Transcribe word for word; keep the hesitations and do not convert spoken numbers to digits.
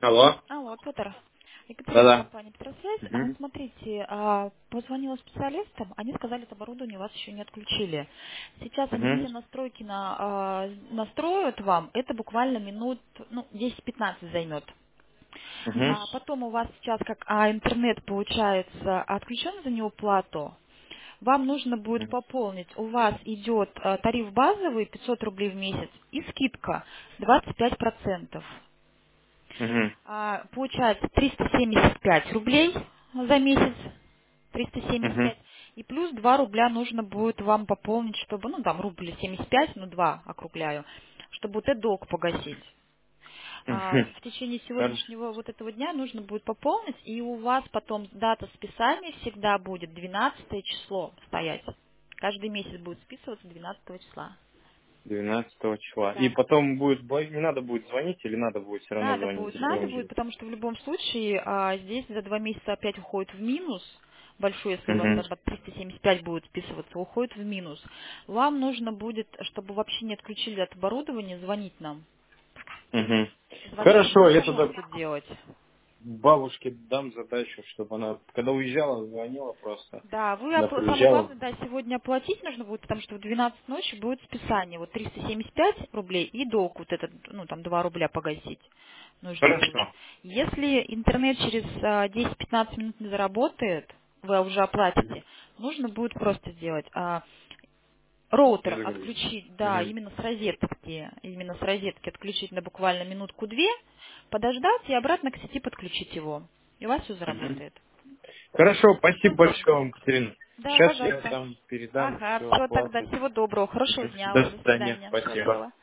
Алло. Алло, Петр. Екатерина, Да-да. компания Петросвязь. А, Мгм. Смотрите, а, позвонила специалистам, они сказали, что оборудование у вас еще не отключили. Сейчас они Мгм. все настройки на, а, настроят вам, это буквально минут, ну, десять-пятнадцать займет. Мгм. А потом у вас сейчас, как а, интернет получается отключен за неуплату, вам нужно будет Мгм. пополнить. У вас идет а, тариф базовый пятьсот рублей в месяц и скидка двадцать пять процентов. Мгм. А, Получается триста семьдесят пять рублей за месяц, триста семьдесят Мгм. пять, и плюс два рубля нужно будет вам пополнить, чтобы, ну там рубль семьдесят пять, ну два округляю, чтобы вот этот долг погасить. А, Мгм. В течение Хорошо. сегодняшнего вот этого дня нужно будет пополнить, и у вас потом дата списания всегда будет двенадцатое число стоять. Каждый месяц будет списываться двенадцатого числа. двенадцатого числа. И Да. потом будет, бо- не надо будет звонить или надо будет все равно Надо звонить, будет, если надо он будет, жив? потому что в любом случае а, здесь за два месяца опять уходит в минус. Большой, если у вас Мгм. там триста семьдесят пять будет списываться, уходит в минус. Вам нужно будет, чтобы вообще не отключили от оборудования, звонить нам. Мгм. Звонить и Хорошо, я пополнить тогда это делать. бабушке дам задачу, чтобы она, когда уезжала, звонила просто. Да, вы Когда опла- самое приезжала. главное, да, сегодня оплатить нужно будет, потому что в двенадцать ночи будет списание. Вот триста семьдесят пять рублей и долг вот этот, ну там два рубля погасить нужно будет. Хорошо. Если интернет через а, десять-пятнадцать минут не заработает, вы уже Мгм. оплатите, нужно будет просто сделать. а, Роутер Перезагрузить. отключить, да, Мгм. именно с розетки, именно с розетки отключить на буквально минутку-две, подождать и обратно к сети подключить его. И у вас все Мгм. заработает. Хорошо, Все спасибо большое сделайте. вам, Катерина. Да, Сейчас я пожалуйста. там передам Ага, все все тогда. оплату. Всего доброго. Хорошего Мгм. дня вам. До До свидания. свидания. Спасибо. Счастливо.